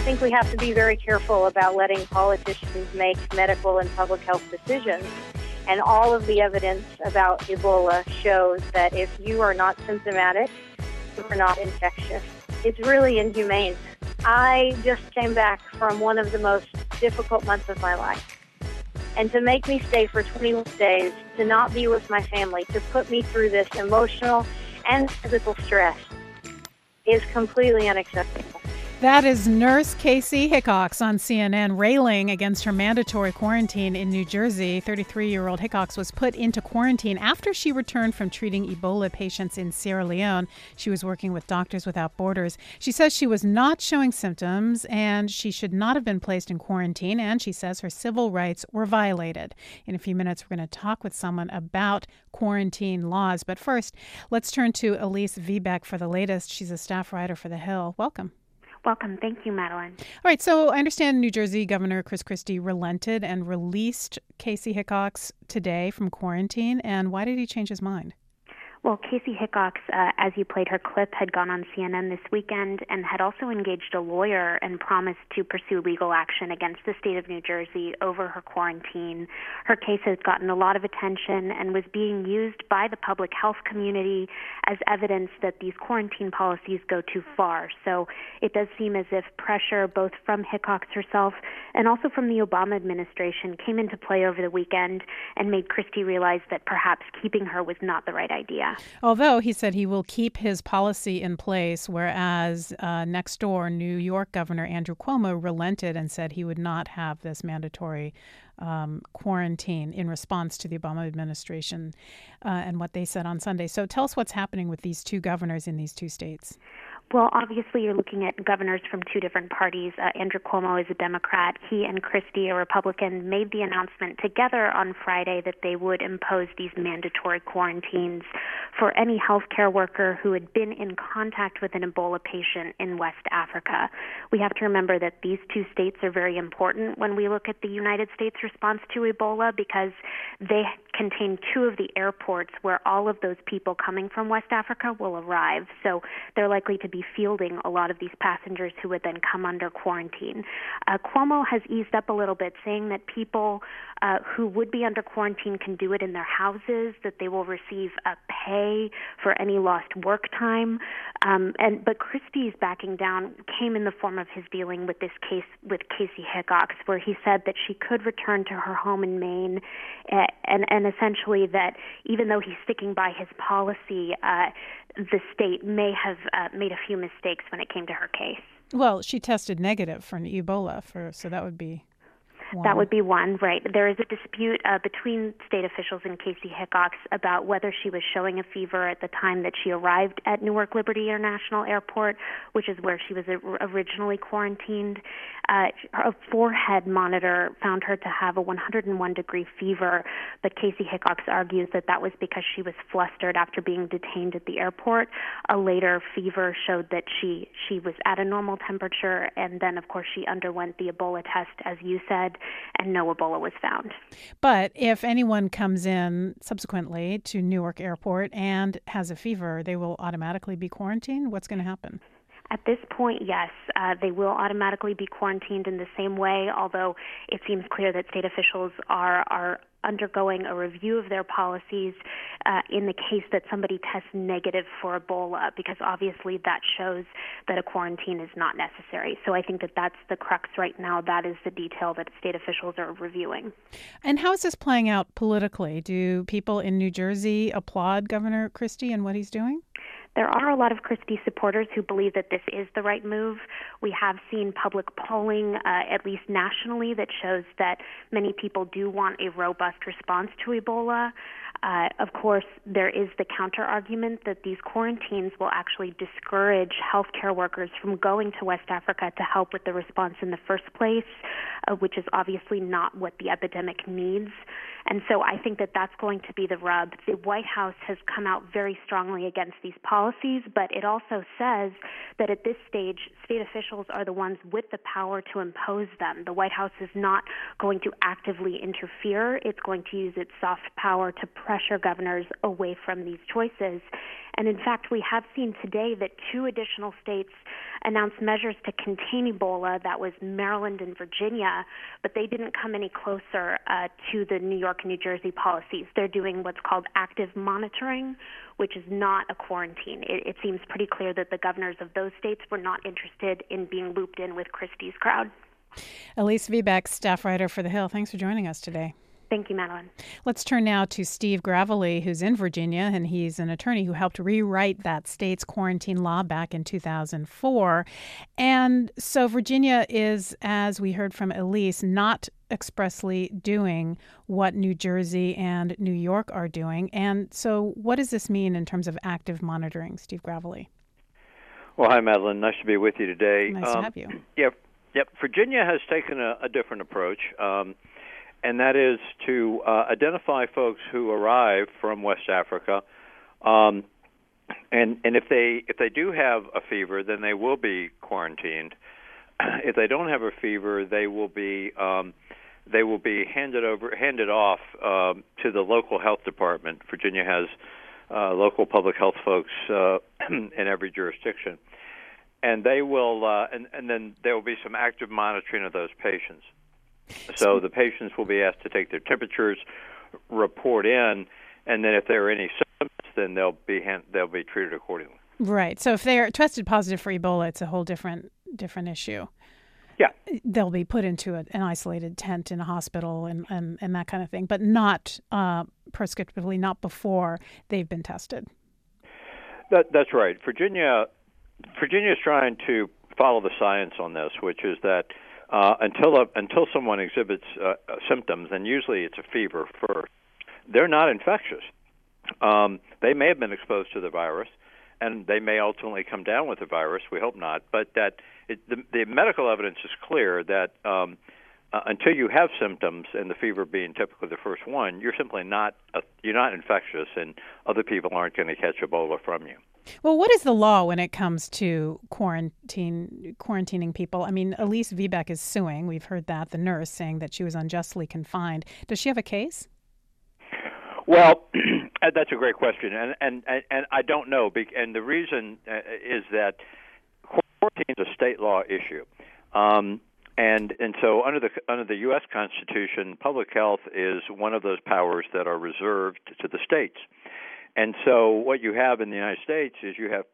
think we have to be very careful about letting politicians make medical and public health decisions. And all of the evidence about Ebola shows that if you are not symptomatic, you are not infectious. It's really inhumane. I just came back from one of the most difficult months of my life. And to make me stay for 21 days, to not be with my family, to put me through this emotional and physical stress is completely unacceptable. That is Nurse Kacie Hickox on CNN railing against her mandatory quarantine in New Jersey. 33-year-old Hickox was put into quarantine after she returned from treating Ebola patients in Sierra Leone. She was working with Doctors Without Borders. She says she was not showing symptoms and she should not have been placed in quarantine, and she says her civil rights were violated. In a few minutes, we're going to talk with someone about quarantine laws. But first, let's turn to Elise Viebeck for the latest. She's a staff writer for The Hill. Welcome. Welcome. Thank you, Madeline. All right. So I understand New Jersey Governor Chris Christie relented and released Kacie Hickox today from quarantine. And why did he change his mind? Well, Kacie Hickox, as you played her clip, had gone on CNN this weekend and had also engaged a lawyer and promised to pursue legal action against the state of New Jersey over her quarantine. Her case has gotten a lot of attention and was being used by the public health community as evidence that these quarantine policies go too far. So it does seem as if pressure both from Hickox herself and also from the Obama administration came into play over the weekend and made Christie realize that perhaps keeping her was not the right idea. Although he said he will keep his policy in place, whereas next door, New York Governor Andrew Cuomo relented and said he would not have this mandatory quarantine in response to the Obama administration and what they said on Sunday. So tell us what's happening with these two governors in these two states. Well, obviously, you're looking at governors from two different parties. Andrew Cuomo is a Democrat. He and Christie, a Republican, made the announcement together on Friday that they would impose these mandatory quarantines for any healthcare worker who had been in contact with an Ebola patient in West Africa. We have to remember that these two states are very important when we look at the United States response to Ebola because they contain two of the airports where all of those people coming from West Africa will arrive. So they're likely to be fielding a lot of these passengers who would then come under quarantine. Cuomo has eased up a little bit, saying that people who would be under quarantine can do it in their houses, that they will receive pay for any lost work time. But Christie's backing down came in the form of his dealing with this case with Kacie Hickox, where he said that she could return to her home in Maine, and essentially that even though he's sticking by his policy, the state may have made a few mistakes when it came to her case. Well, she tested negative for Ebola, so that would be one. That would be one, right. There is a dispute between state officials and Kacie Hickox about whether she was showing a fever at the time that she arrived at Newark Liberty International Airport, which is where she was originally quarantined. A forehead monitor found her to have a 101-degree fever, but Kacie Hickox argues that that was because she was flustered after being detained at the airport. A later fever showed that she was at a normal temperature, and then, of course, she underwent the Ebola test, as you said, and no Ebola was found. But if anyone comes in subsequently to Newark Airport and has a fever, they will automatically be quarantined? What's going to happen? At this point, yes, they will automatically be quarantined in the same way, although it seems clear that state officials are undergoing a review of their policies in the case that somebody tests negative for Ebola, because obviously that shows that a quarantine is not necessary. So I think that that's the crux right now. That is the detail that state officials are reviewing. And how is this playing out politically? Do people in New Jersey applaud Governor Christie and what he's doing? There are a lot of Christie supporters who believe that this is the right move. We have seen public polling, at least nationally, that shows that many people do want a robust response to Ebola. Of course, there is the counter-argument that these quarantines will actually discourage healthcare workers from going to West Africa to help with the response in the first place, which is obviously not what the epidemic needs. And so I think that that's going to be the rub. The White House has come out very strongly against these policies, but it also says that at this stage, state officials are the ones with the power to impose them. The White House is not going to actively interfere. It's going to use its soft power to pressure governors away from these choices. And in fact, we have seen today that 2 additional states announced measures to contain Ebola. That was Maryland and Virginia, but they didn't come any closer to the New York and New Jersey policies. They're doing what's called active monitoring, which is not a quarantine. It seems pretty clear that the governors of those states were not interested in being looped in with Christie's crowd. Elise Viebeck, staff writer for The Hill, thanks for joining us today. Thank you, Madeline. Let's turn now to Steve Gravely, who's in Virginia, and he's an attorney who helped rewrite that state's quarantine law back in 2004. And so Virginia is, as we heard from Elise, not expressly doing what New Jersey and New York are doing. And so what does this mean in terms of active monitoring, Steve Gravely? Well, hi, Madeline. Nice to be with you today. Nice to have you. Yep. Virginia has taken a different approach. And that is to identify folks who arrive from West Africa, and if they do have a fever, then they will be quarantined. If they don't have a fever, they will be handed off to the local health department. Virginia has local public health folks in every jurisdiction, and they will and then there will be some active monitoring of those patients. So the patients will be asked to take their temperatures, report in, and then if there are any symptoms, then they'll be treated accordingly. Right. So if they are tested positive for Ebola, it's a whole different issue. Yeah. They'll be put into an isolated tent in a hospital and that kind of thing, but not prescriptively, not before they've been tested. That's right. Virginia is trying to follow the science on this, which is that until someone exhibits symptoms, and usually it's a fever first, they're not infectious. They may have been exposed to the virus, and they may ultimately come down with the virus. We hope not, but that the medical evidence is clear that until you have symptoms, and the fever being typically the first one, you're simply not infectious, and other people aren't going to catch Ebola from you. Well, what is the law when it comes to quarantining people? I mean, Elise Viebeck is suing. We've heard that, the nurse saying that she was unjustly confined. Does she have a case? Well, that's a great question, and I don't know. And the reason is that quarantine is a state law issue, and so under the U.S. Constitution, public health is one of those powers that are reserved to the states. And so what you have in the United States is you have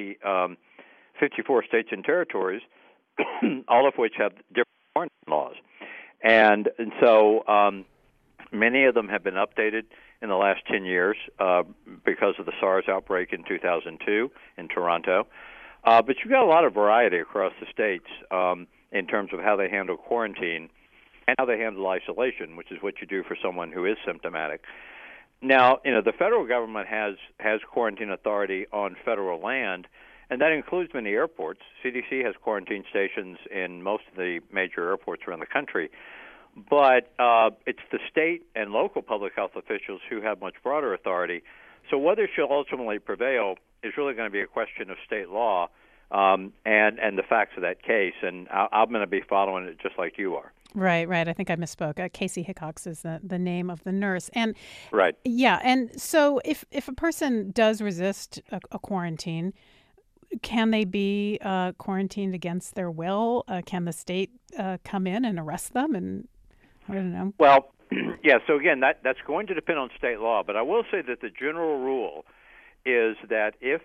54 states and territories, all of which have different quarantine laws. And so many of them have been updated in the last 10 years because of the SARS outbreak in 2002 in Toronto. But you've got a lot of variety across the states in terms of how they handle quarantine and how they handle isolation, which is what you do for someone who is symptomatic. Now, the federal government has quarantine authority on federal land, and that includes many airports. CDC has quarantine stations in most of the major airports around the country. But it's the state and local public health officials who have much broader authority. So whether she'll ultimately prevail is really going to be a question of state law and the facts of that case. And I'm going to be following it just like you are. Right. I think I misspoke. Casey Hickox is the name of the nurse. And right. Yeah. And so if a person does resist a quarantine, can they be quarantined against their will? Can the state come in and arrest them? And I don't know. Well, yeah. So again, that's going to depend on state law. But I will say that the general rule is that if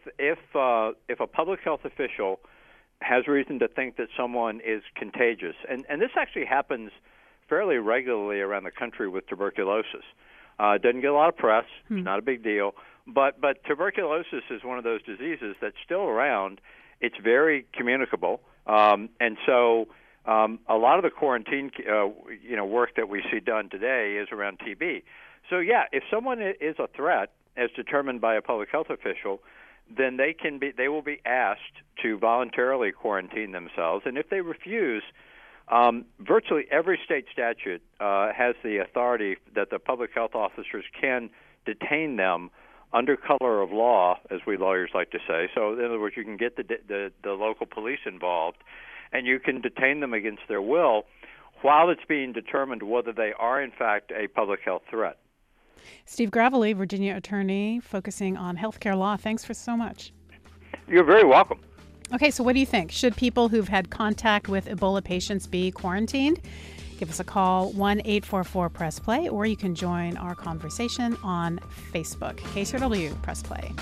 a public health official has reason to think that someone is contagious, and this actually happens fairly regularly around the country with tuberculosis. It doesn't get a lot of press. It's not a big deal. But tuberculosis is one of those diseases that's still around. It's very communicable. And so a lot of the quarantine work that we see done today is around TB. So, yeah, if someone is a threat, as determined by a public health official, then they will be asked to voluntarily quarantine themselves. And if they refuse, virtually every state statute has the authority that the public health officers can detain them under color of law, as we lawyers like to say. So, in other words, you can get the local police involved, and you can detain them against their will while it's being determined whether they are, in fact, a public health threat. Steve Gravely, Virginia attorney focusing on healthcare law. Thanks for so much. You're very welcome. Okay, so what do you think? Should people who've had contact with Ebola patients be quarantined? Give us a call, 1-844-PRESS-PLAY, or you can join our conversation on Facebook. KCRW Press Play.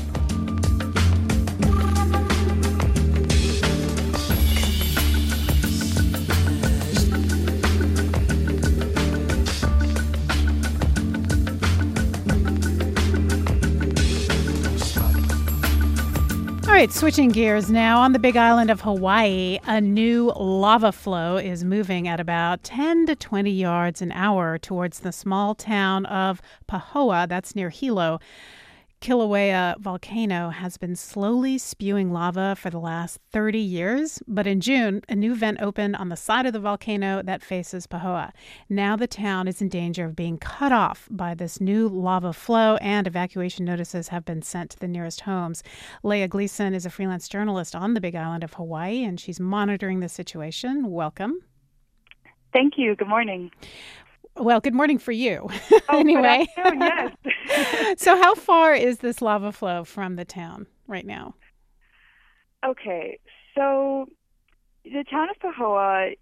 All right, switching gears now. On the Big Island of Hawaii, a new lava flow is moving at about 10 to 20 yards an hour towards the small town of Pahoa, that's near Hilo. Kilauea volcano has been slowly spewing lava for the last 30 years, but in June, a new vent opened on the side of the volcano that faces Pahoa. Now the town is in danger of being cut off by this new lava flow, and evacuation notices have been sent to the nearest homes. Leah Gleason is a freelance journalist on the Big Island of Hawaii, and she's monitoring the situation. Welcome. Thank you. Good morning. Well, good morning for you. Oh, anyway. Good afternoon, yes. So how far is this lava flow from the town right now? Okay, so the town of Pahoa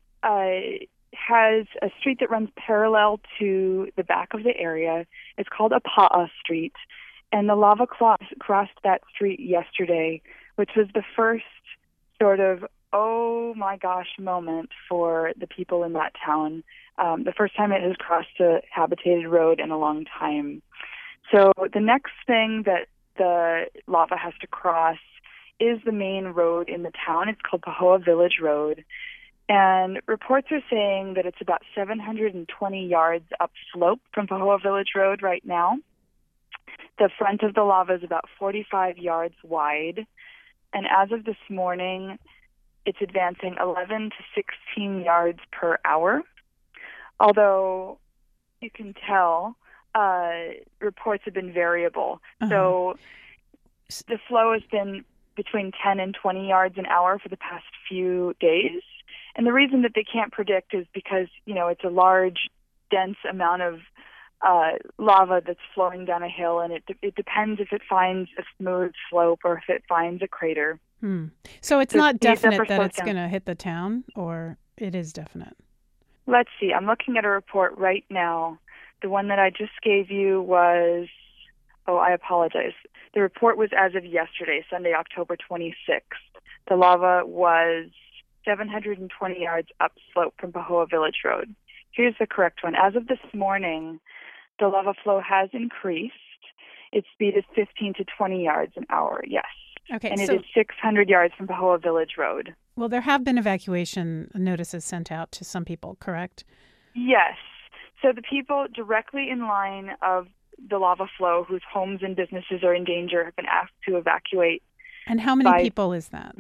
has a street that runs parallel to the back of the area. It's called Apa'a Street, and the lava crossed that street yesterday, which was the first sort of, oh my gosh moment for the people in that town. The first time it has crossed a habitated road in a long time. So the next thing that the lava has to cross is the main road in the town. It's called Pahoa Village Road. And reports are saying that it's about 720 yards upslope from Pahoa Village Road right now. The front of the lava is about 45 yards wide. And as of this morning, it's advancing 11 to 16 yards per hour. Although you can tell, reports have been variable. Uh-huh. So the flow has been between 10 and 20 yards an hour for the past few days. And the reason that they can't predict is because, it's a large, dense amount of lava that's flowing down a hill, and it depends if it finds a smooth slope or if it finds a crater. So it's not definite that it's going to hit the town, or it is definite? Let's see. I'm looking at a report right now. The one that I just gave you was, I apologize. The report was as of yesterday, Sunday, October 26th. The lava was 720 yards upslope from Pahoa Village Road. Here's the correct one. As of this morning, the lava flow has increased. Its speed is 15 to 20 yards an hour, yes. Okay, and it is 600 yards from Pahoa Village Road. Well, there have been evacuation notices sent out to some people, correct? Yes. So the people directly in line of the lava flow whose homes and businesses are in danger have been asked to evacuate. And how many people is that?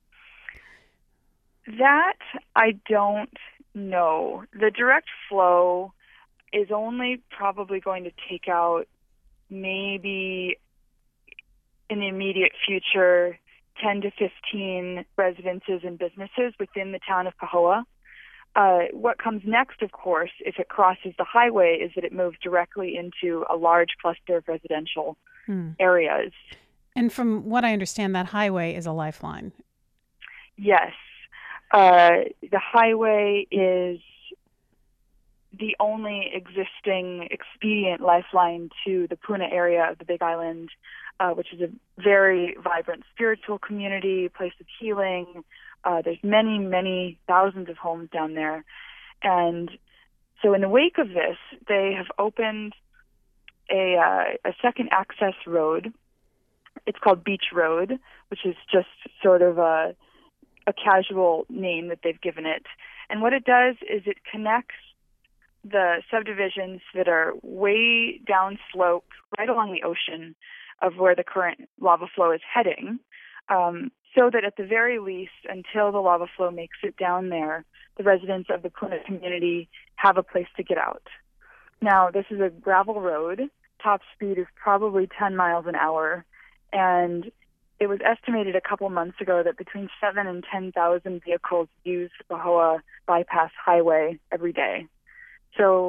That I don't know. The direct flow is only probably going to take out maybe in the immediate future 10 to 15 residences and businesses within the town of Pahoa. What comes next, of course, if it crosses the highway, is that it moves directly into a large cluster of residential areas. And from what I understand, that highway is a lifeline. Yes. The highway is the only existing expedient lifeline to the Puna area of the Big Island, which is a very vibrant spiritual community, place of healing. There's many, many thousands of homes down there. And so in the wake of this, they have opened a second access road. It's called Beach Road, which is just sort of a casual name that they've given it. And what it does is it connects the subdivisions that are way downslope, right along the ocean of where the current lava flow is heading, so that at the very least, until the lava flow makes it down there, the residents of the Puna community have a place to get out. Now, this is a gravel road. Top speed is probably 10 miles an hour, and it was estimated a couple months ago that between 7,000 and 10,000 vehicles use the Pahoa Bypass Highway every day. So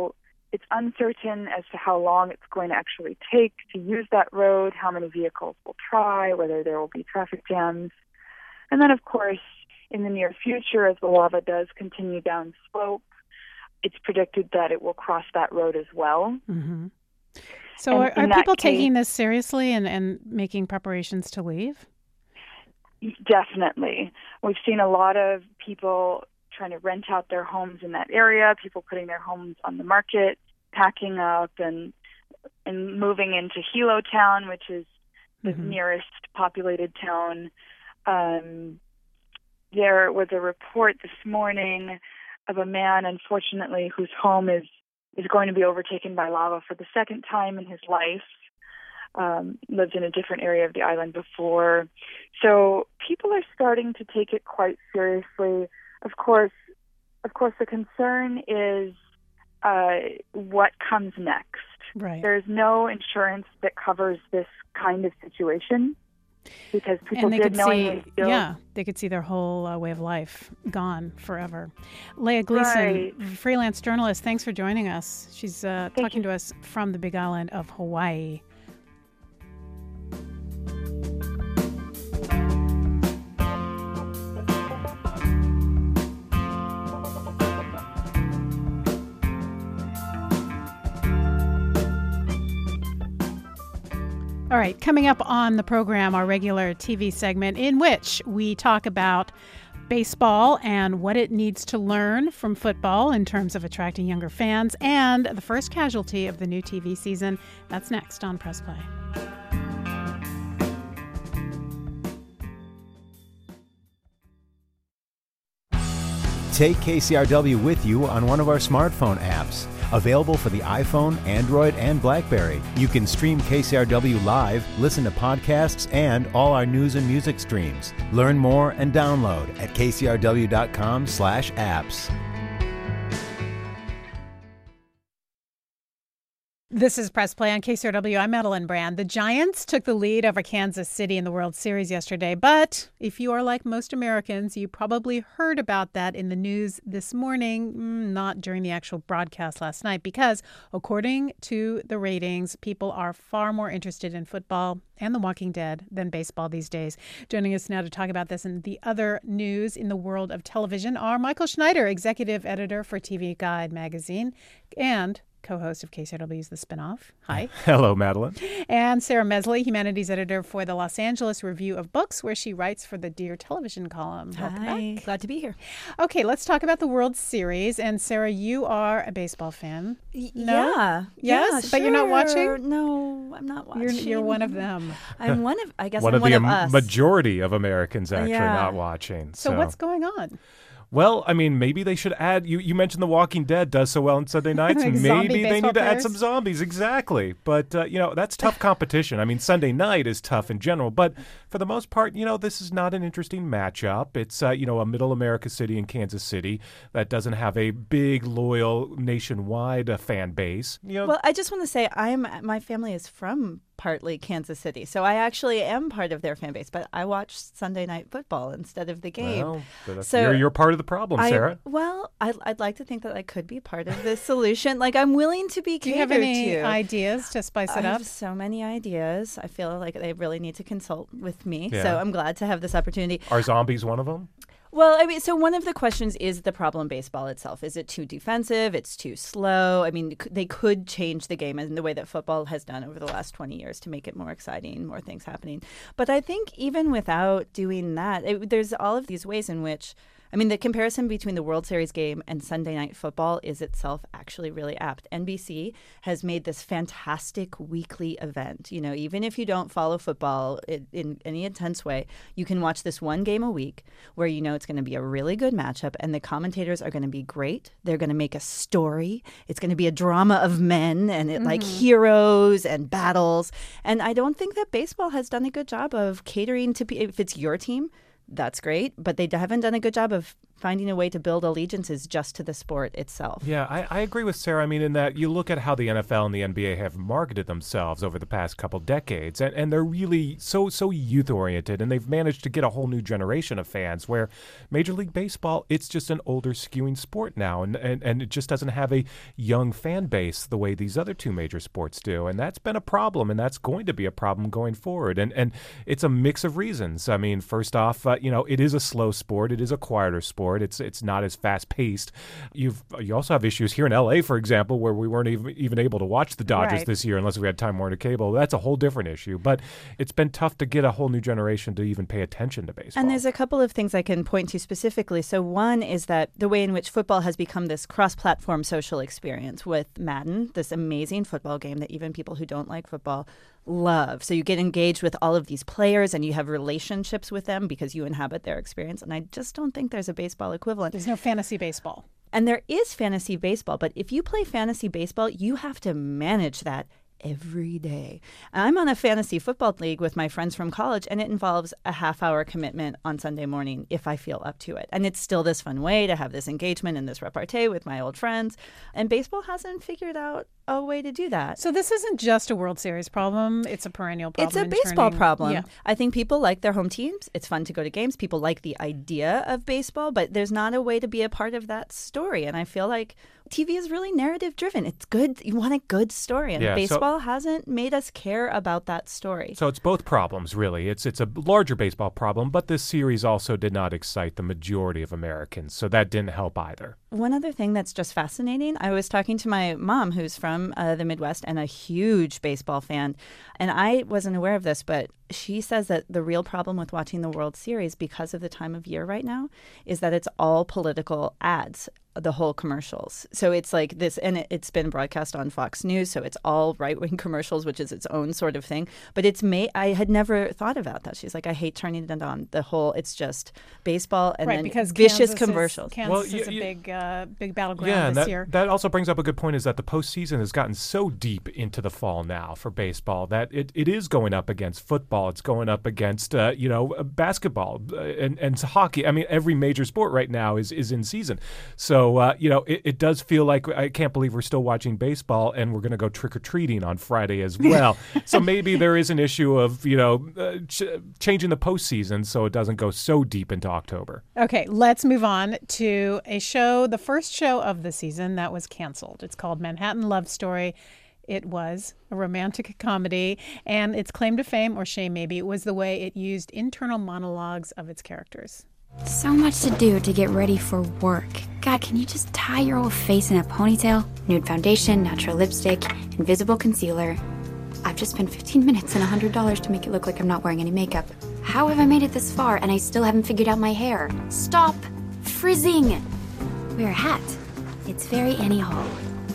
it's uncertain as to how long it's going to actually take to use that road, how many vehicles will try, whether there will be traffic jams. And then, of course, in the near future, as the lava does continue down slope, it's predicted that it will cross that road as well. Mm-hmm. So are people taking this seriously and making preparations to leave? Definitely. We've seen a lot of people trying to rent out their homes in that area, people putting their homes on the market, packing up and moving into Hilo Town, which is the nearest populated town. There was a report this morning of a man, unfortunately, whose home is going to be overtaken by lava for the second time in his life. Lived in a different area of the island before. So people are starting to take it quite seriously. Of course, the concern is what comes next. Right. There's no insurance that covers this kind of situation because people they could see their whole way of life gone forever. Leah Gleason, freelance journalist, thanks for joining us. She's talking to us from the Big Island of Hawaii. All right, coming up on the program, our regular TV segment in which we talk about baseball and what it needs to learn from football in terms of attracting younger fans, and the first casualty of the new TV season. That's next on Press Play. Take KCRW with you on one of our smartphone apps. Available for the iPhone, Android, and BlackBerry. You can stream KCRW live, listen to podcasts, and all our news and music streams. Learn more and download at kcrw.com/apps. This is Press Play on KCRW. I'm Madeline Brand. The Giants took the lead over Kansas City in the World Series yesterday, but if you are like most Americans, you probably heard about that in the news this morning, not during the actual broadcast last night, because according to the ratings, people are far more interested in football and The Walking Dead than baseball these days. Joining us now to talk about this and the other news in the world of television are Michael Schneider, executive editor for TV Guide magazine, and co-host of KCRW's The Spinoff. Hi. Hello, Madeline. And Sarah Mesley, humanities editor for the Los Angeles Review of Books, where she writes for the Dear Television column. Welcome back. Glad to be here. Okay, let's talk about the World Series. And Sarah, you are a baseball fan. No? Yeah. Yes? Yeah, but you're not watching? No, I'm not watching. You're one of them. I'm one of, I guess one I'm of one the of us. majority of Americans actually Yeah. not watching. So what's going on? Well, I mean, maybe they should add, you mentioned The Walking Dead does so well on Sunday nights. Like maybe they baseball need to add players? some zombies. Exactly. But, that's tough competition. I mean, Sunday night is tough in general. But for the most part, this is not an interesting matchup. It's, a middle America city in Kansas City that doesn't have a big, loyal, nationwide fan base. Well, I just want to say my family is from partly Kansas City, so I actually am part of their fan base, but I watch Sunday Night Football instead of the game. Well, so you're part of the problem, Sarah. I'd like to think that I could be part of the solution. Like, I'm willing to be Do you have any ideas to spice it I up? have so many ideas. I feel like they really need to consult with me, Yeah. so I'm glad to have this opportunity. Are zombies one of them? Well, I mean, so one of the questions is the problem baseball itself. Is it too defensive? It's too slow? I mean, they could change the game in the way that football has done over the last 20 years to make it more exciting, more things happening. But I think even without doing that, there's all of these ways in which, I mean, the comparison between the World Series game and Sunday Night Football is itself actually really apt. NBC has made this fantastic weekly event. Even if you don't follow football in any intense way, you can watch this one game a week where it's going to be a really good matchup and the commentators are going to be great. They're going to make a story. It's going to be a drama of men and like heroes and battles. And I don't think that baseball has done a good job of catering to if it's your team. That's great, but they haven't done a good job of finding a way to build allegiances just to the sport itself. Yeah, I agree with Sarah. I mean, in that you look at how the NFL and the NBA have marketed themselves over the past couple decades, and they're really so youth-oriented, and they've managed to get a whole new generation of fans, where Major League Baseball, it's just an older skewing sport now, and it just doesn't have a young fan base the way these other two major sports do, and that's been a problem, and that's going to be a problem going forward, and it's a mix of reasons. I mean, first off, it is a slow sport. It is a quieter sport. It's not as fast-paced. You also have issues here in L.A., for example, where we weren't even able to watch the Dodgers this year unless we had Time Warner Cable. That's a whole different issue. But it's been tough to get a whole new generation to even pay attention to baseball. And there's a couple of things I can point to specifically. So one is that the way in which football has become this cross-platform social experience with Madden, this amazing football game that even people who don't like football love. So you get engaged with all of these players and you have relationships with them because you inhabit their experience. And I just don't think there's a baseball equivalent. There's no fantasy baseball. And there is fantasy baseball, but if you play fantasy baseball, you have to manage that every day. I'm on a fantasy football league with my friends from college, and it involves a half-hour commitment on Sunday morning if I feel up to it. And it's still this fun way to have this engagement and this repartee with my old friends. And baseball hasn't figured out a way to do that. So this isn't just a World Series problem. It's a perennial problem. It's a baseball problem. Yeah. I think people like their home teams. It's fun to go to games. People like the idea of baseball, but there's not a way to be a part of that story. And I feel like TV is really narrative driven. It's good. You want a good story. And baseball hasn't made us care about that story. So it's both problems, really. It's a larger baseball problem, but this series also did not excite the majority of Americans. So that didn't help either. One other thing that's just fascinating, I was talking to my mom, who's from the Midwest and a huge baseball fan, and I wasn't aware of this, but she says that the real problem with watching the World Series, because of the time of year right now, is that it's all political ads, the whole commercials. So it's like this, and it's been broadcast on Fox News, so it's all right-wing commercials, which is its own sort of thing. But I had never thought about that. She's like, I hate turning it on. It's just baseball and then because vicious commercials. Kansas is a big battleground this year. That also brings up a good point, is that the postseason has gotten so deep into the fall now for baseball that it is going up against football. It's going up against basketball and hockey. I mean, every major sport right now is in season. So it does feel like I can't believe we're still watching baseball and we're going to go trick-or-treating on Friday as well. So maybe there is an issue of changing the postseason so it doesn't go so deep into October. Okay, let's move on to a show, the first show of the season that was canceled. It's called Manhattan Love Story. It was a romantic comedy, and its claim to fame, or shame maybe, was the way it used internal monologues of its characters. So much to do to get ready for work. God, can you just tie your old face in a ponytail? Nude foundation, natural lipstick, invisible concealer. I've just spent 15 minutes and $100 to make it look like I'm not wearing any makeup. How have I made it this far and I still haven't figured out my hair? Stop frizzing! Wear a hat. It's very Annie Hall.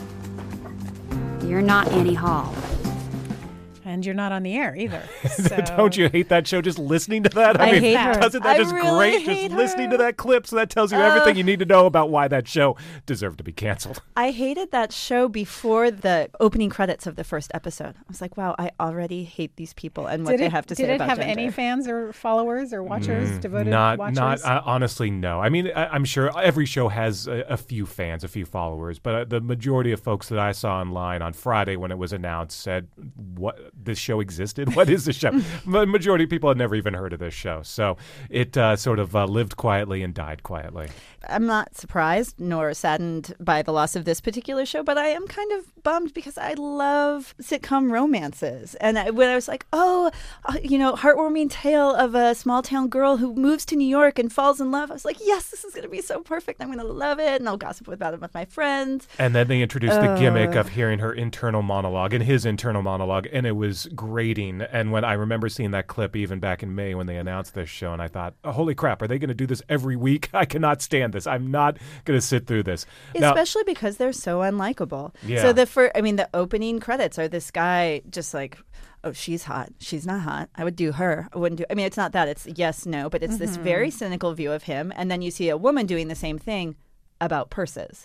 You're not Annie Hall. And you're not on the air either. So. Don't you hate that show just listening to that? I hate her. Doesn't that just really great just her. listening to that clip? So that tells you everything you need to know about why that show deserved to be canceled. I hated that show before the opening credits of the first episode. I was like, wow, I already hate these people and what they have to say about gender. Did it have any fans or followers or watchers, devoted watchers? Honestly, no. I mean, I'm sure every show has a few fans, a few followers, but the majority of folks that I saw online on Friday when it was announced said, what, this show existed? What is this show? The majority of people had never even heard of this show. So it sort of lived quietly and died quietly. I'm not surprised nor saddened by the loss of this particular show, but I am kind of bummed because I love sitcom romances. And when I was like, heartwarming tale of a small town girl who moves to New York and falls in love, I was like, yes, this is going to be so perfect. I'm going to love it. And I'll gossip about it with my friends. And then they introduced the gimmick of hearing her internal monologue and his internal monologue, and it was grating. And when I remember seeing that clip even back in May when they announced this show, and I thought, oh, holy crap, are they going to do this every week? I cannot stand this. I'm not going to sit through this. Especially because they're so unlikable. Yeah. So the opening credits are this guy just like, oh, she's hot. She's not hot. I would do her. I wouldn't do. I mean, it's not that. It's yes, no, but it's this very cynical view of him. And then you see a woman doing the same thing about purses.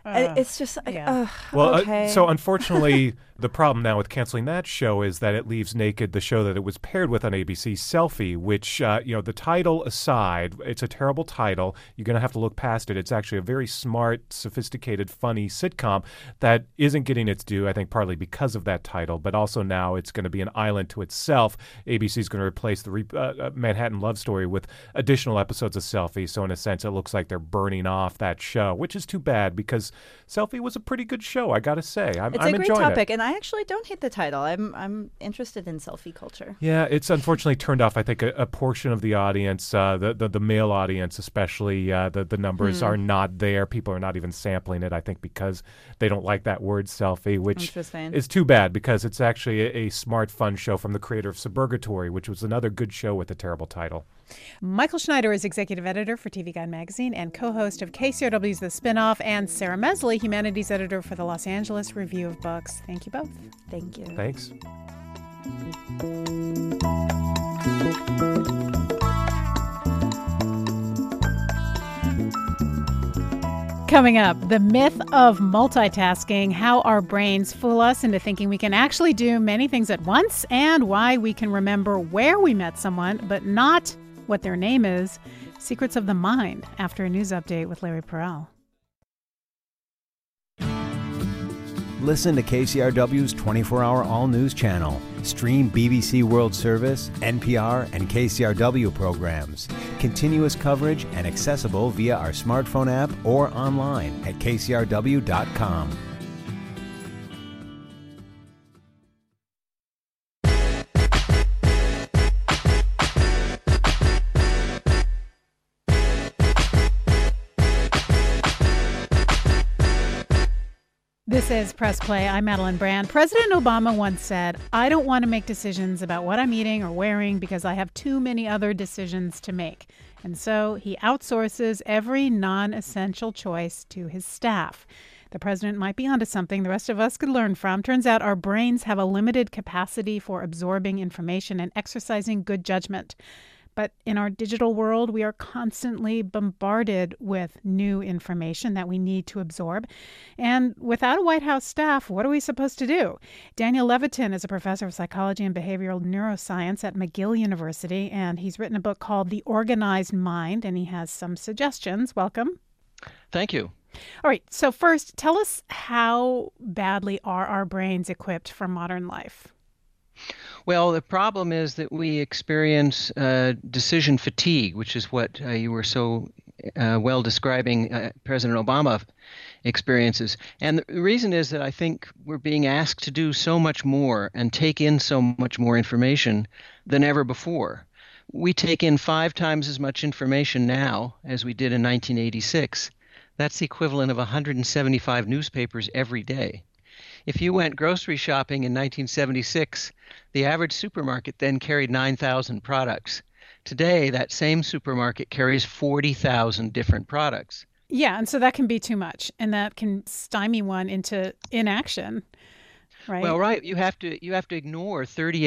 It's just okay. So unfortunately, the problem now with canceling that show is that it leaves naked the show that it was paired with on ABC, Selfie, which, the title aside, it's a terrible title. You're going to have to look past it. It's actually a very smart, sophisticated, funny sitcom that isn't getting its due, I think partly because of that title, but also now it's going to be an island to itself. ABC is going to replace the Manhattan Love Story with additional episodes of Selfie, so in a sense it looks like they're burning off that show, which is too bad because Selfie was a pretty good show, I got to say. I'm enjoying it. It's a great topic, it. And I actually don't hate the title. I'm interested in selfie culture. Yeah, it's unfortunately turned off, I think, a portion of the audience, the male audience especially. The numbers are not there. People are not even sampling it, I think, because they don't like that word selfie, which is too bad because it's actually a smart, fun show from the creator of Suburgatory, which was another good show with a terrible title. Michael Schneider is executive editor for TV Guide magazine and co-host of KCRW's The Spinoff, and Sarah Mesley, humanities editor for the Los Angeles Review of Books. Thank you both. Thank you. Thanks. Coming up, the myth of multitasking, how our brains fool us into thinking we can actually do many things at once, and why we can remember where we met someone, but not what their name is. Secrets of the Mind, after a news update with Larry Perel. Listen to KCRW's 24-hour all-news channel. Stream BBC World Service, NPR, and KCRW programs. Continuous coverage and accessible via our smartphone app or online at kcrw.com. This is Press Play. I'm Madeline Brand. President Obama once said, "I don't want to make decisions about what I'm eating or wearing because I have too many other decisions to make." And so he outsources every non-essential choice to his staff. The president might be onto something the rest of us could learn from. Turns out our brains have a limited capacity for absorbing information and exercising good judgment. But in our digital world, we are constantly bombarded with new information that we need to absorb. And without a White House staff, what are we supposed to do? Daniel Levitin is a professor of psychology and behavioral neuroscience at McGill University, and he's written a book called The Organized Mind, and he has some suggestions. Welcome. Thank you. All right. So first, tell us, how badly are our brains equipped for modern life? Well, the problem is that we experience decision fatigue, which is what you were so well describing President Obama experiences. And the reason is that I think we're being asked to do so much more and take in so much more information than ever before. We take in 5 times as much information now as we did in 1986. That's the equivalent of 175 newspapers every day. If you went grocery shopping in 1976, the average supermarket then carried 9,000 products. Today, that same supermarket carries 40,000 different products. Yeah, and so that can be too much, and that can stymie one into inaction. Right. Well, right. You have to ignore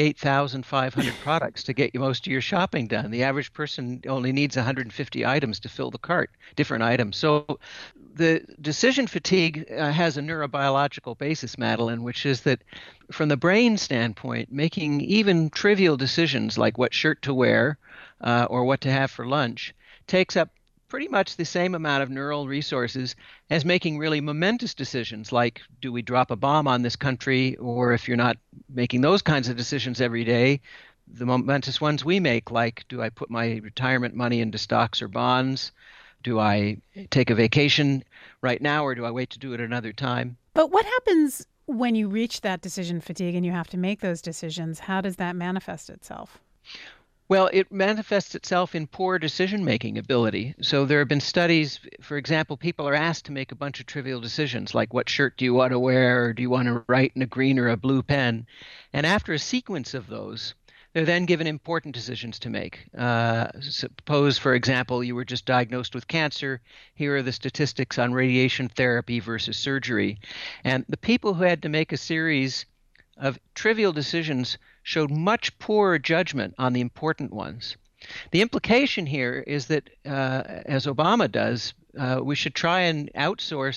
38,500 products to get most of your shopping done. The average person only needs 150 items to fill the cart, different items. So the decision fatigue has a neurobiological basis, Madeline, which is that from the brain standpoint, making even trivial decisions like what shirt to wear or what to have for lunch takes up pretty much the same amount of neural resources as making really momentous decisions like, do we drop a bomb on this country? Or if you're not making those kinds of decisions every day, the momentous ones we make, like, do I put my retirement money into stocks or bonds? Do I take a vacation right now, or do I wait to do it another time? But what happens when you reach that decision fatigue and you have to make those decisions? How does that manifest itself? Well, it manifests itself in poor decision-making ability. So there have been studies, for example, people are asked to make a bunch of trivial decisions, like what shirt do you want to wear, or do you want to write in a green or a blue pen? And after a sequence of those, they're then given important decisions to make. Suppose, for example, you were just diagnosed with cancer. Here are the statistics on radiation therapy versus surgery. And the people who had to make a series of trivial decisions showed much poorer judgment on the important ones. The implication here is that, as Obama does, we should try and outsource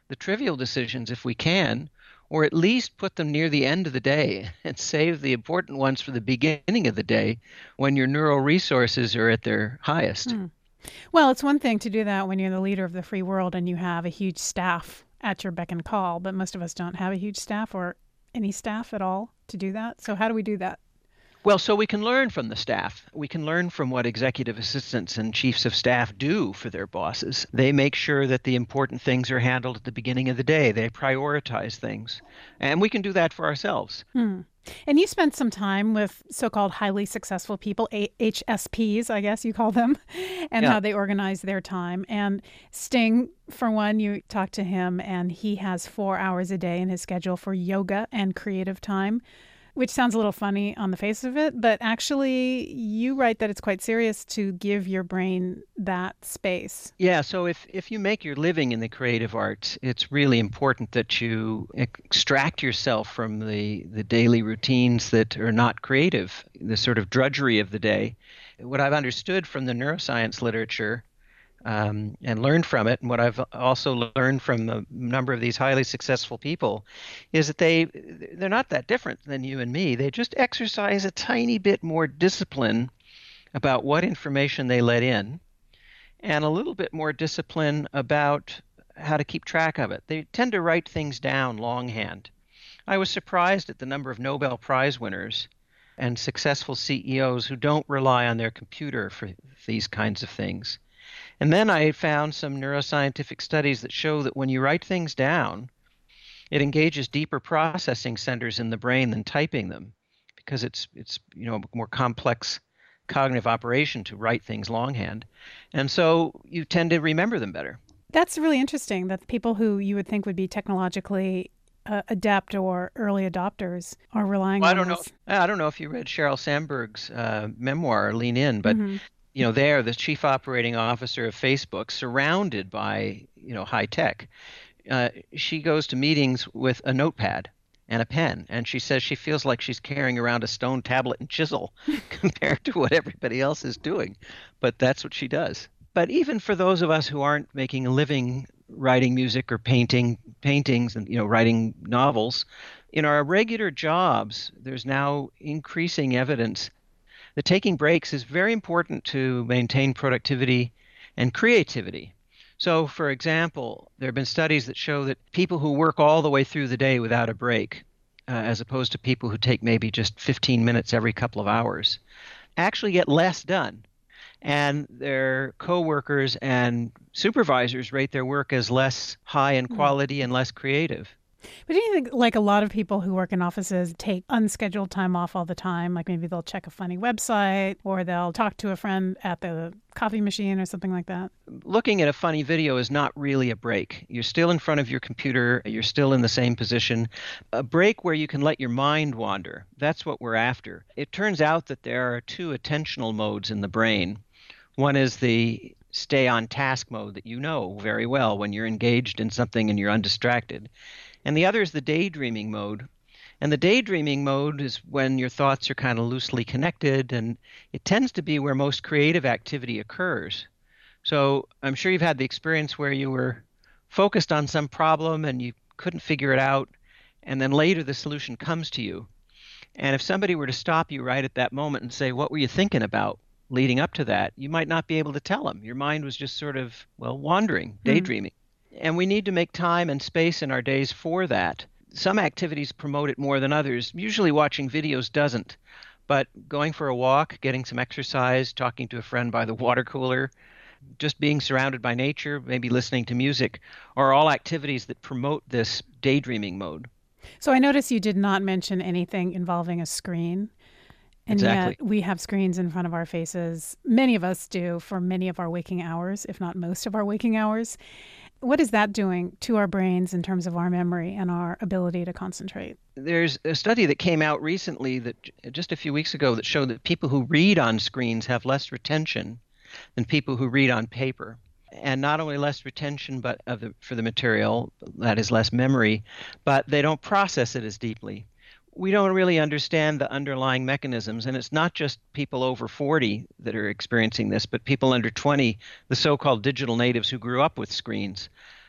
the trivial decisions if we can, or at least put them near the end of the day and save the important ones for the beginning of the day when your neural resources are at their highest. Well, it's one thing to do that when you're the leader of the free world and you have a huge staff at your beck and call, but most of us don't have a huge staff or any staff at all to do that. So how do we do that? Well, so we can learn from the staff. We can learn from what executive assistants and chiefs of staff do for their bosses. They make sure that the important things are handled at the beginning of the day. They prioritize things. And we can do that for ourselves. And you spent some time with so-called highly successful people, HSPs, I guess you call them, and how they organize their time. And Sting, for one, you talked to him, and he has 4 hours a day in his schedule for yoga and creative time, which sounds a little funny on the face of it, but actually you write that it's quite serious to give your brain that space. Yeah, so if you make your living in the creative arts, it's really important that you extract yourself from the daily routines that are not creative, the sort of drudgery of the day. What I've understood from the neuroscience literature and learned from it, and what I've also learned from a number of these highly successful people, is that they're not that different than you and me. They just exercise a tiny bit more discipline about what information they let in, and a little bit more discipline about how to keep track of it. They tend to write things down longhand. I was surprised at the number of Nobel Prize winners and successful CEOs who don't rely on their computer for these kinds of things. And then I found some neuroscientific studies that show that when you write things down, it engages deeper processing centers in the brain than typing them, because it's a more complex cognitive operation to write things longhand. And so you tend to remember them better. That's really interesting that people who you would think would be technologically adept or early adopters are relying on this. I don't know if you read Sheryl Sandberg's memoir, Lean In, but there, the chief operating officer of Facebook, surrounded by, high tech, she goes to meetings with a notepad and a pen, and she says she feels like she's carrying around a stone tablet and chisel compared to what everybody else is doing. But that's what she does. But even for those of us who aren't making a living writing music or paintings and, writing novels, in our regular jobs, there's now increasing evidence that taking breaks is very important to maintain productivity and creativity. So, for example, there have been studies that show that people who work all the way through the day without a break, as opposed to people who take maybe just 15 minutes every couple of hours, actually get less done. And their coworkers and supervisors rate their work as less high in quality and less creative. But do you think, like a lot of people who work in offices take unscheduled time off all the time? Like maybe they'll check a funny website or they'll talk to a friend at the coffee machine or something like that? Looking at a funny video is not really a break. You're still in front of your computer. You're still in the same position. A break where you can let your mind wander. That's what we're after. It turns out that there are two attentional modes in the brain. One is the stay on task mode that you know very well when you're engaged in something and you're undistracted. And the other is the daydreaming mode. And the daydreaming mode is when your thoughts are kind of loosely connected, and it tends to be where most creative activity occurs. So I'm sure you've had the experience where you were focused on some problem and you couldn't figure it out, and then later the solution comes to you. And if somebody were to stop you right at that moment and say, what were you thinking about leading up to that, you might not be able to tell them. Your mind was just sort of, wandering, daydreaming. And we need to make time and space in our days for that. Some activities promote it more than others. Usually watching videos doesn't. But going for a walk, getting some exercise, talking to a friend by the water cooler, just being surrounded by nature, maybe listening to music, are all activities that promote this daydreaming mode. So I noticed you did not mention anything involving a screen. And exactly. Yet we have screens in front of our faces. Many of us do for many of our waking hours, if not most of our waking hours. What is that doing to our brains in terms of our memory and our ability to concentrate? There's a study that came out recently, that just a few weeks ago, that showed that people who read on screens have less retention than people who read on paper. And not only less retention for the material, that is less memory, but they don't process it as deeply. We don't really understand the underlying mechanisms, and it's not just people over 40 that are experiencing this, but people under 20, the so-called digital natives who grew up with screens.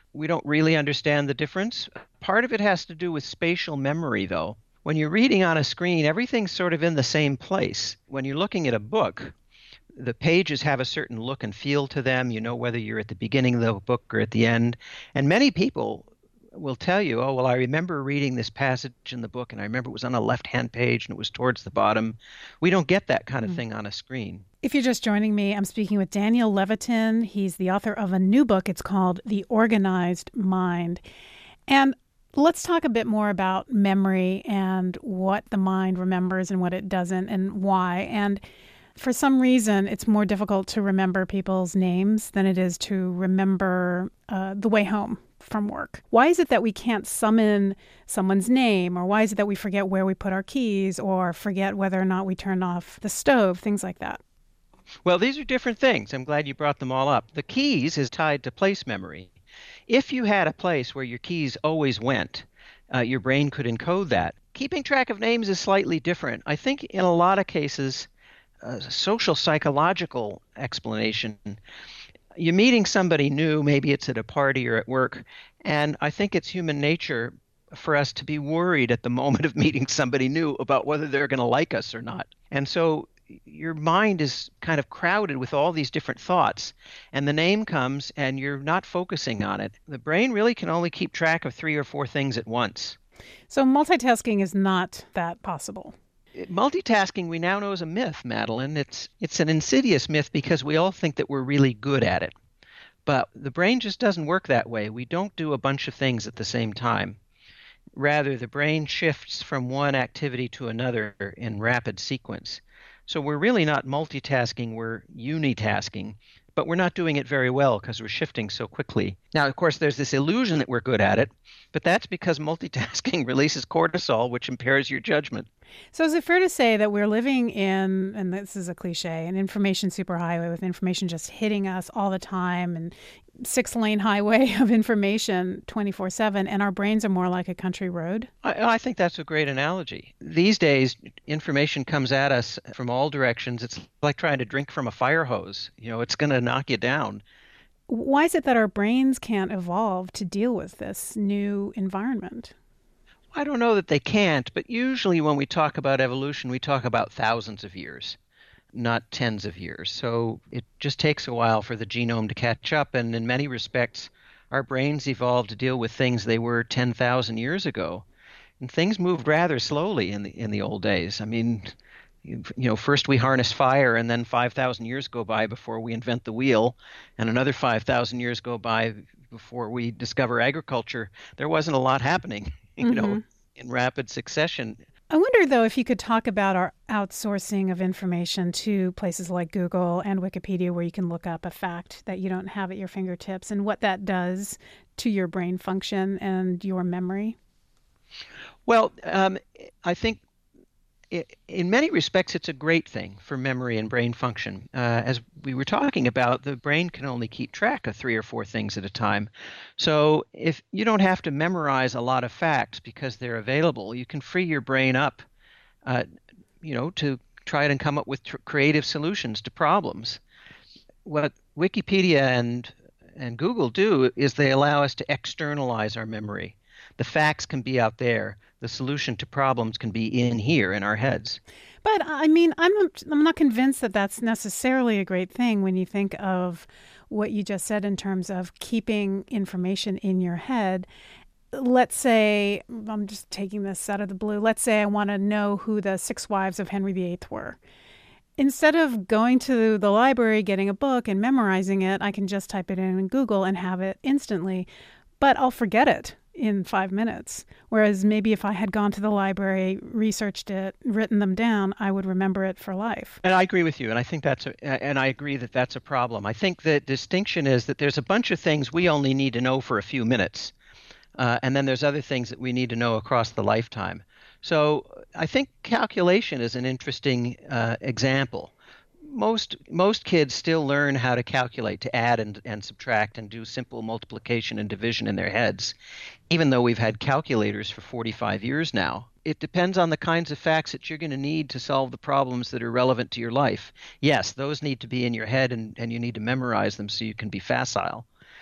we don't really understand the difference. Part of it has to do with spatial memory, though. When you're reading on a screen, everything's sort of in the same place. When you're looking at a book, the pages have a certain look and feel to them. You know whether you're at the beginning of the book or at the end. And many people will tell you, oh, well, I remember reading this passage in the book, and I remember it was on a left-hand page, and it was towards the bottom. We don't get that kind of thing on a screen. If you're just joining me, I'm speaking with Daniel Levitin. He's the author of a new book. It's called The Organized Mind. And let's talk a bit more about memory and what the mind remembers and what it doesn't and why. And for some reason, it's more difficult to remember people's names than it is to remember the way home from work. Why is it that we can't summon someone's name? Or why is it that we forget where we put our keys or forget whether or not we turned off the stove, things like that? Well, these are different things. I'm glad you brought them all up. The keys is tied to place memory. If you had a place where your keys always went, your brain could encode that. Keeping track of names is slightly different. I think in a lot of cases, social psychological explanation. You're meeting somebody new, maybe it's at a party or at work, and I think it's human nature for us to be worried at the moment of meeting somebody new about whether they're going to like us or not. And so your mind is kind of crowded with all these different thoughts, and the name comes and you're not focusing on it. The brain really can only keep track of 3 or 4 things at once. So multitasking is not that possible. Multitasking we now know is a myth, Madeline. It's an insidious myth because we all think that we're really good at it. But the brain just doesn't work that way. We don't do a bunch of things at the same time. Rather, the brain shifts from one activity to another in rapid sequence. So we're really not multitasking, we're unitasking. But we're not doing it very well because we're shifting so quickly. Now, of course, there's this illusion that we're good at it, but that's because multitasking releases cortisol, which impairs your judgment. So is it fair to say that we're living in, and this is a cliche, an information superhighway with information just hitting us all the time and 6-lane highway of information 24/7, and our brains are more like a country road? I think that's a great analogy. These days, information comes at us from all directions. It's like trying to drink from a fire hose. It's going to knock you down. Why is it that our brains can't evolve to deal with this new environment? I don't know that they can't, but usually when we talk about evolution, we talk about thousands of years, not tens of years. So it just takes a while for the genome to catch up, and in many respects, our brains evolved to deal with things they were 10,000 years ago. And things moved rather slowly in the old days. I mean, first we harness fire, and then 5,000 years go by before we invent the wheel, and another 5,000 years go by before we discover agriculture. There wasn't a lot happening, in rapid succession. I wonder, though, if you could talk about our outsourcing of information to places like Google and Wikipedia, where you can look up a fact that you don't have at your fingertips, and what that does to your brain function and your memory. Well, I think in many respects, it's a great thing for memory and brain function. As we were talking about, the brain can only keep track of 3 or 4 things at a time. So if you don't have to memorize a lot of facts because they're available, you can free your brain up, to try and come up with creative solutions to problems. What Wikipedia and Google do is they allow us to externalize our memory. The facts can be out there. The solution to problems can be in here in our heads. But I mean, I'm not convinced that that's necessarily a great thing when you think of what you just said in terms of keeping information in your head. Let's say, I'm just taking this out of the blue, let's say I want to know who the 6 wives of Henry VIII were. Instead of going to the library, getting a book and memorizing it, I can just type it in Google and have it instantly. But I'll forget it in 5 minutes. Whereas maybe if I had gone to the library, researched it, written them down, I would remember it for life. And I agree with you, and I think I agree that that's a problem. I think the distinction is that there's a bunch of things we only need to know for a few minutes, and then there's other things that we need to know across the lifetime. So I think calculation is an interesting example. Most kids still learn how to calculate, to add and subtract and do simple multiplication and division in their heads, even though we've had calculators for 45 years now. It depends on the kinds of facts that you're going to need to solve the problems that are relevant to your life. Yes, those need to be in your head and you need to memorize them so you can be facile.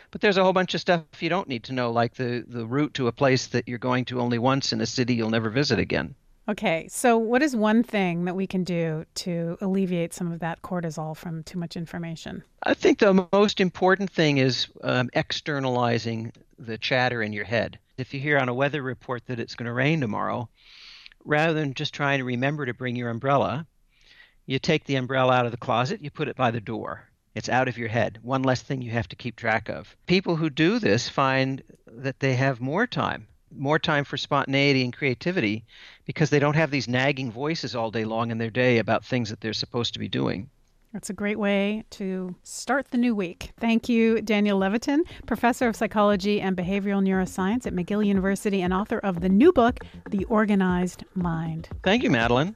But there's a whole bunch of stuff you don't need to know, like the route to a place that you're going to only once in a city you'll never visit again. Okay, so what is one thing that we can do to alleviate some of that cortisol from too much information? I think the most important thing is externalizing the chatter in your head. If you hear on a weather report that it's going to rain tomorrow, rather than just trying to remember to bring your umbrella, you take the umbrella out of the closet, you put it by the door. It's out of your head. One less thing you have to keep track of. People who do this find that they have more time for spontaneity and creativity because they don't have these nagging voices all day long in their day about things that they're supposed to be doing. That's a great way to start the new week. Thank you, Daniel Levitin, professor of psychology and behavioral neuroscience at McGill University and author of the new book, The Organized Mind. Thank you, Madeline.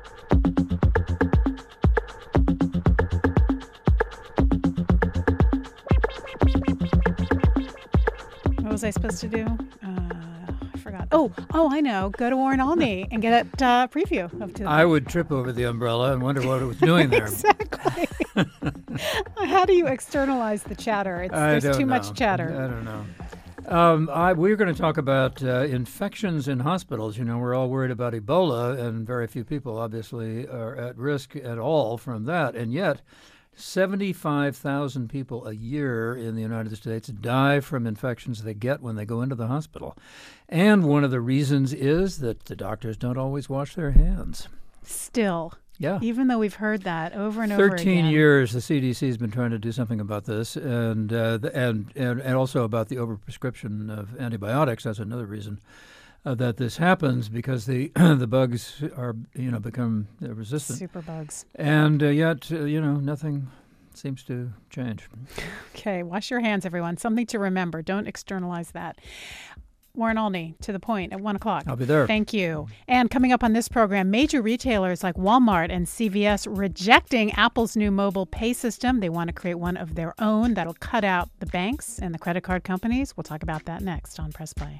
What was I supposed to do? I forgot. Oh, I know. Go to Warren Olney and get a preview of today. I would trip over the umbrella and wonder what it was doing there. Exactly. How do you externalize the chatter? There's too much chatter. I don't know. We're going to talk about infections in hospitals. We're all worried about Ebola, and very few people, obviously, are at risk at all from that. And yet, 75,000 people a year in the United States die from infections they get when they go into the hospital. And one of the reasons is that the doctors don't always wash their hands. Still. Yeah. Even though we've heard that over and over again. 13 years the CDC has been trying to do something about this, and also about the overprescription of antibiotics. That's another reason that this happens, because the bugs are become resistant. Super bugs. And yet nothing seems to change. Okay, wash your hands, everyone. Something to remember. Don't externalize that. Warren Olney, to the point, at 1 o'clock. I'll be there. Thank you. And coming up on this program, major retailers like Walmart and CVS rejecting Apple's new mobile pay system. They want to create one of their own that'll cut out the banks and the credit card companies. We'll talk about that next on Press Play.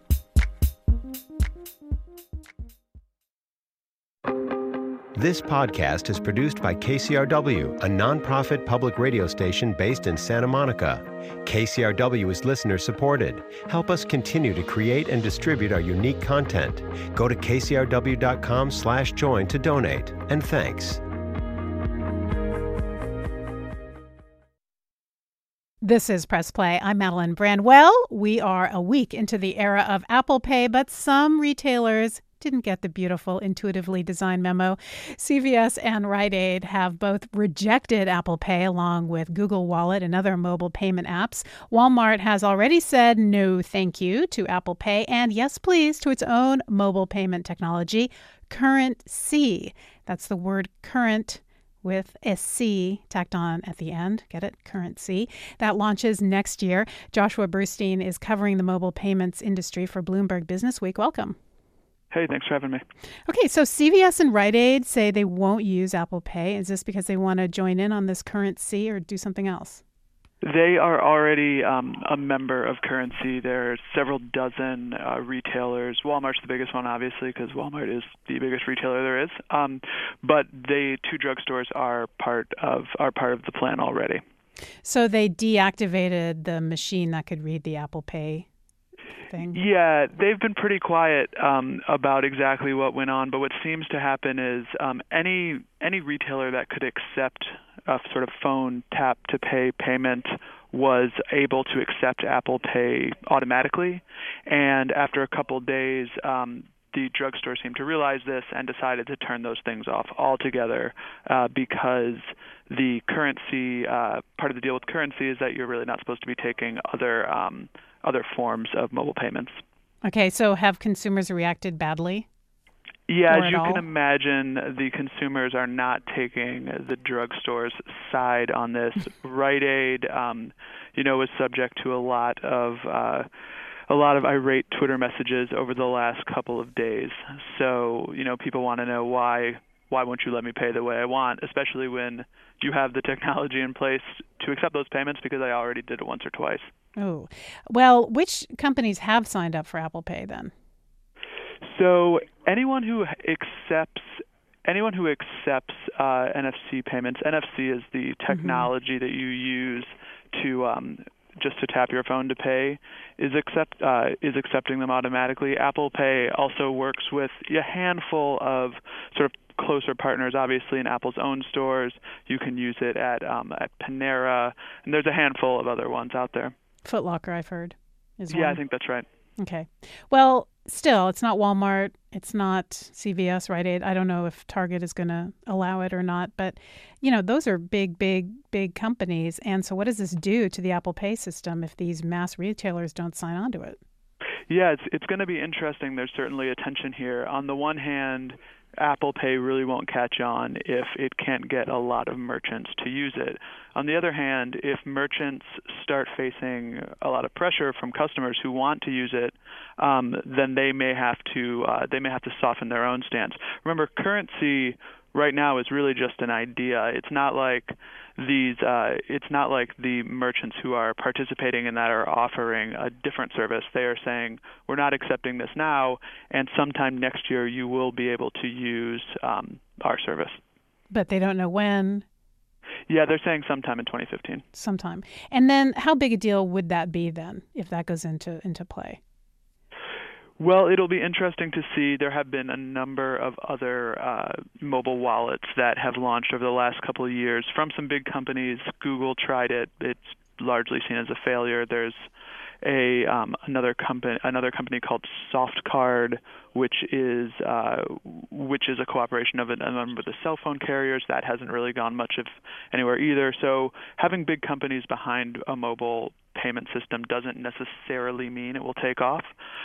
This podcast is produced by KCRW, a nonprofit public radio station based in Santa Monica. KCRW is listener-supported. Help us continue to create and distribute our unique content. Go to kcrw.com/join to donate. And thanks. This is Press Play. I'm Madeline Brand. Well, we are a week into the era of Apple Pay, but some retailers didn't get the beautiful, intuitively designed memo. CVS and Rite Aid have both rejected Apple Pay along with Google Wallet and other mobile payment apps. Walmart has already said no thank you to Apple Pay and yes please to its own mobile payment technology, CurrentC. That's the word current with a C tacked on at the end. Get it? CurrentC. That launches next year. Joshua Burstein is covering the mobile payments industry for Bloomberg Businessweek. Welcome. Hey, thanks for having me. Okay, so CVS and Rite Aid say they won't use Apple Pay. Is this because they want to join in on this CurrentC or do something else? They are already a member of CurrentC. There are several dozen retailers. Walmart's the biggest one, obviously, because Walmart is the biggest retailer there is. But the two drugstores are part of the plan already. So they deactivated the machine that could read the Apple Pay thing? Yeah, they've been pretty quiet about exactly what went on. But what seems to happen is any retailer that could accept a sort of phone tap to pay payment was able to accept Apple Pay automatically. And after a couple of days, the drugstore seemed to realize this and decided to turn those things off altogether because the CurrentC, part of the deal with CurrentC is that you're really not supposed to be taking other forms of mobile payments. Okay, so have consumers reacted badly? Yeah, as you can imagine, the consumers are not taking the drugstore's side on this. Rite Aid, was subject to a lot of irate Twitter messages over the last couple of days. So, people want to know why won't you let me pay the way I want, especially when you have the technology in place to accept those payments because I already did it once or twice. Oh, well, which companies have signed up for Apple Pay then? So anyone who accepts NFC payments, NFC is the technology that you use to just to tap your phone to pay is accepting them automatically. Apple Pay also works with a handful of sort of closer partners. Obviously, in Apple's own stores, you can use it at Panera, and there's a handful of other ones out there. Foot Locker, I've heard, is one. Yeah, I think that's right. Okay. Well, still, it's not Walmart. It's not CVS, Rite Aid. I don't know if Target is going to allow it or not. But, those are big, big, big companies. And so what does this do to the Apple Pay system if these mass retailers don't sign on to it? Yeah, it's going to be interesting. There's certainly a tension here. On the one hand, Apple Pay really won't catch on if it can't get a lot of merchants to use it. On the other hand, if merchants start facing a lot of pressure from customers who want to use it, then they may have to soften their own stance. Remember, currency right now is really just an idea. It's not like the merchants who are participating in that are offering a different service. They are saying, we're not accepting this now, and sometime next year you will be able to use our service. But they don't know when. Yeah, they're saying sometime in 2015. Sometime. And then how big a deal would that be then if that goes into play? Well, it'll be interesting to see. There have been a number of other mobile wallets that have launched over the last couple of years from some big companies. Google tried it. It's largely seen as a failure. There's another company called SoftCard, which is a cooperation of a number of the cell phone carriers. That hasn't really gone much of anywhere either. So having big companies behind a mobile payment system doesn't necessarily mean it will take off.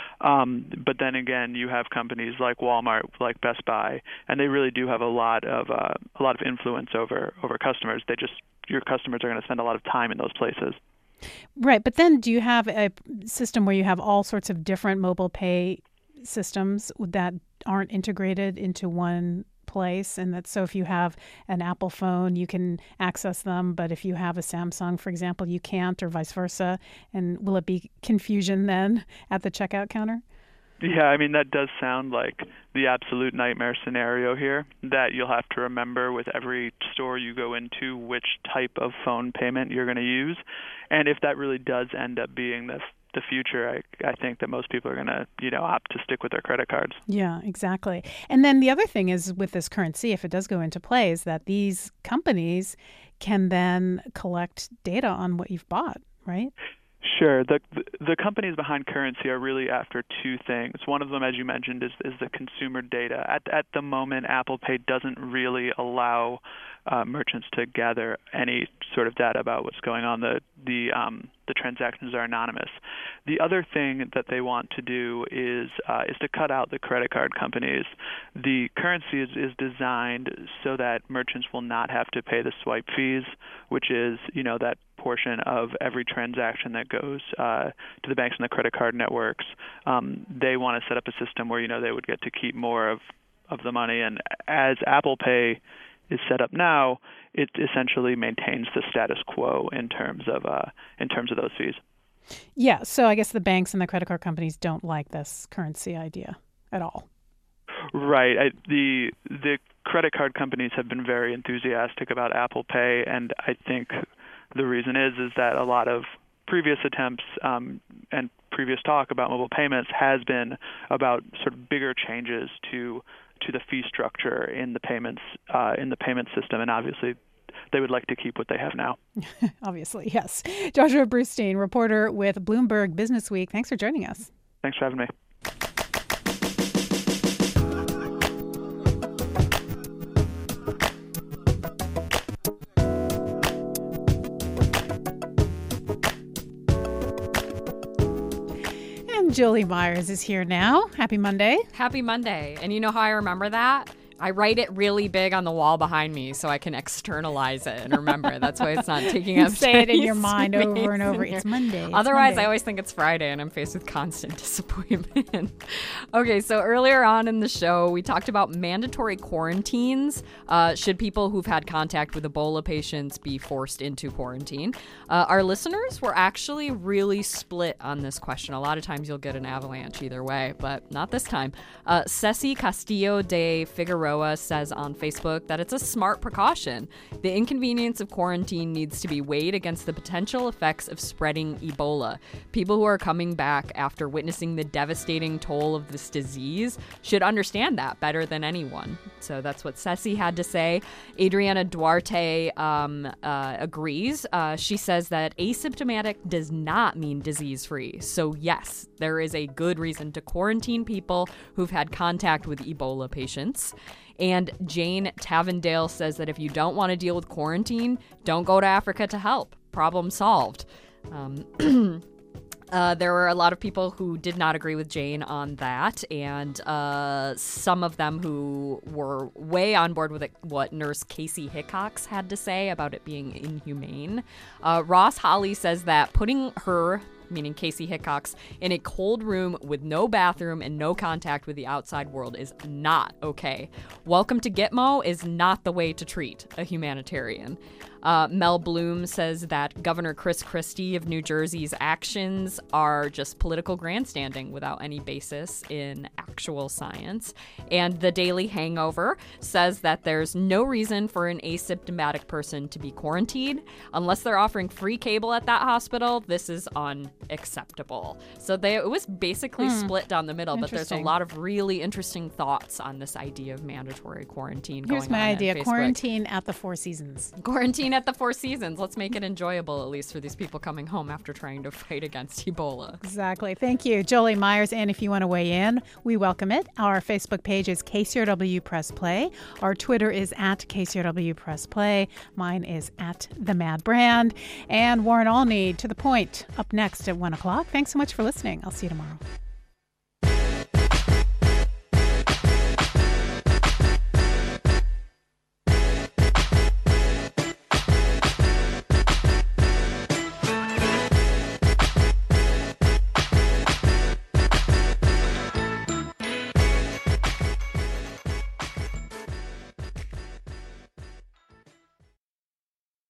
But then again, you have companies like Walmart, like Best Buy, and they really do have a lot of influence over customers. Your customers are going to spend a lot of time in those places. Right, but then do you have a system where you have all sorts of different mobile pay systems that aren't integrated into one place? And that so if you have an Apple phone, you can access them, but if you have a Samsung, for example, you can't, or vice versa? And will it be confusion then at the checkout counter? Yeah, I mean, that does sound like the absolute nightmare scenario here, that you'll have to remember with every store you go into which type of phone payment you're going to use. And if that really does end up being the future, I think that most people are going to, opt to stick with their credit cards. Yeah, exactly. And then the other thing is with this currency, if it does go into play, is that these companies can then collect data on what you've bought, right? Sure. The companies behind currency are really after two things. One of them, as you mentioned, is the consumer data. At the moment, Apple Pay doesn't really allow merchants to gather any sort of data about what's going on. The transactions are anonymous. The other thing that they want to do is to cut out the credit card companies. The currency is designed so that merchants will not have to pay the swipe fees, which is that portion of every transaction that goes to the banks and the credit card networks. They want to set up a system where they would get to keep more of the money. And as Apple Pay is set up now, it essentially maintains the status quo in terms of those fees. Yeah, so I guess the banks and the credit card companies don't like this currency idea at all. Right. The credit card companies have been very enthusiastic about Apple Pay, and I think the reason is that a lot of previous attempts and previous talk about mobile payments has been about sort of bigger changes to the fee structure in the payment system, and obviously they would like to keep what they have now. Obviously, yes. Joshua Brustein, reporter with Bloomberg Businessweek. Thanks for joining us. Thanks for having me. Julie Myers is here now. Happy Monday. Happy Monday. And you know how I remember that? I write it really big on the wall behind me so I can externalize it and remember. That's why it's not taking up space. Say it in your mind over and over. It's Monday. Otherwise, Monday. I always think it's Friday and I'm faced with constant disappointment. Okay, so earlier on in the show, we talked about mandatory quarantines. Should people who've had contact with Ebola patients be forced into quarantine? Our listeners were actually really split on this question. A lot of times you'll get an avalanche either way, but not this time. Ceci Castillo de Figueroa Figueroa says on Facebook that it's a smart precaution. The inconvenience of quarantine needs to be weighed against the potential effects of spreading Ebola. People who are coming back after witnessing the devastating toll of this disease should understand that better than anyone. So that's what Ceci had to say. Adriana Duarte agrees. She says that asymptomatic does not mean disease-free. So yes, there is a good reason to quarantine people who've had contact with Ebola patients. And Jane Tavendale says that if you don't want to deal with quarantine, don't go to Africa to help. Problem solved. There were a lot of people who did not agree with Jane on that, and some of them who were way on board with what Nurse Casey Hickox had to say about it being inhumane. Ross Holly says that putting her, meaning Casey Hickox, in a cold room with no bathroom and no contact with the outside world is not okay. Welcome to Gitmo is not the way to treat a humanitarian. Mel Bloom says that Governor Chris Christie of New Jersey's actions are just political grandstanding without any basis in actual science. And The Daily Hangover says that there's no reason for an asymptomatic person to be quarantined. Unless they're offering free cable at that hospital, this is unacceptable. So it was basically split down the middle, but there's a lot of really interesting thoughts on this idea of mandatory quarantine going on. Here's my idea. Quarantine at the Four Seasons. Quarantine at the Four Seasons. Let's make it enjoyable, at least for these people coming home after trying to fight against Ebola. Exactly. Thank you, Jolie Myers. And if you want to weigh in, we welcome it. Our Facebook page is KCRW Press Play. Our Twitter is at KCRW Press Play. Mine is at The Mad Brand. And Warren Alney, To the Point, up next at 1 o'clock. Thanks so much for listening. I'll see you tomorrow.